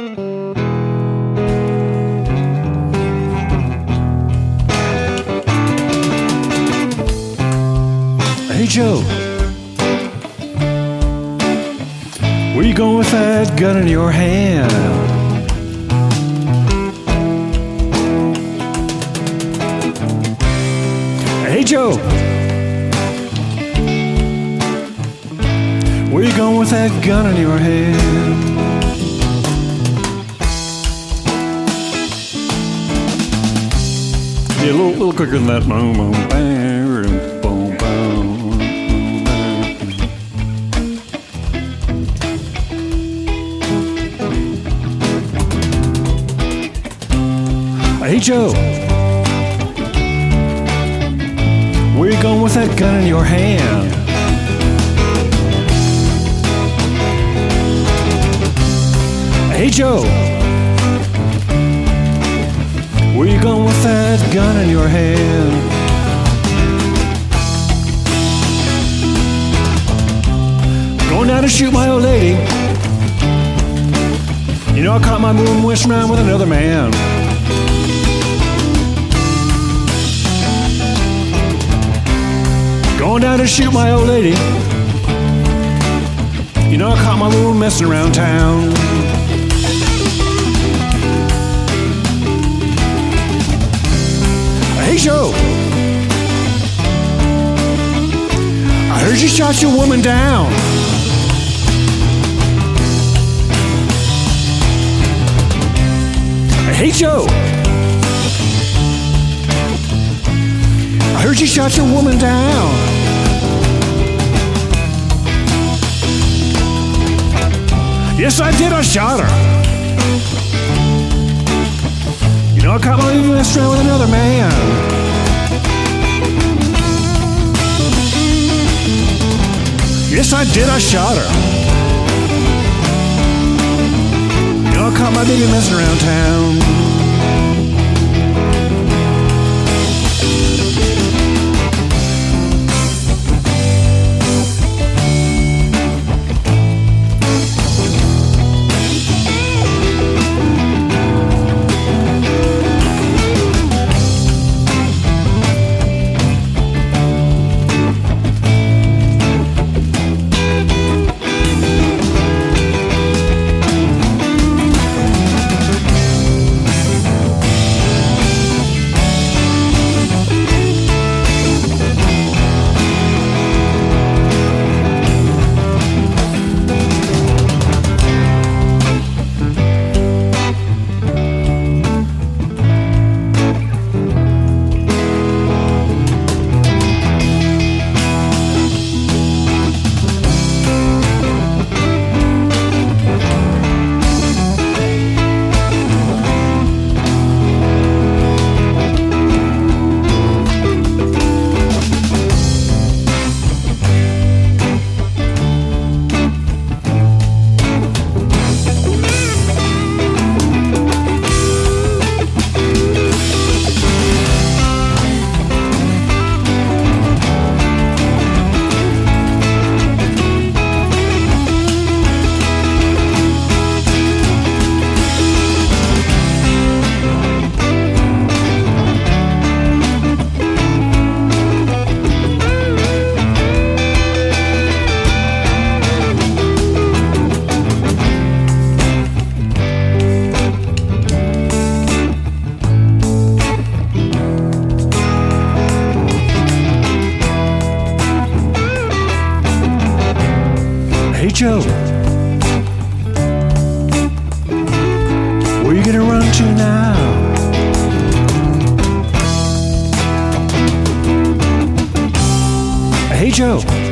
Hey Joe, where you going with that gun in your hand? Hey Joe, where you going with that gun in your hand? Yeah, a little quicker than that. Boom, boom, bam, boom, boom. Hey Joe, where you going with that gun in your hand? Hey Joe, where you going with that gun in your hand? Going down to shoot my old lady. You know I caught my moon wishing around with another man. Going down to shoot my old lady. You know I caught my moon messing around town. Hey Joe, I heard you shot your woman down. Hey Joe, I heard you shot your woman down. Yes, I did, I shot her. You know I caught my baby messing around with another man. Yes, I did, I shot her. You know I caught my baby messing around town. Hey Joe, where you gonna run to now? Hey Joe,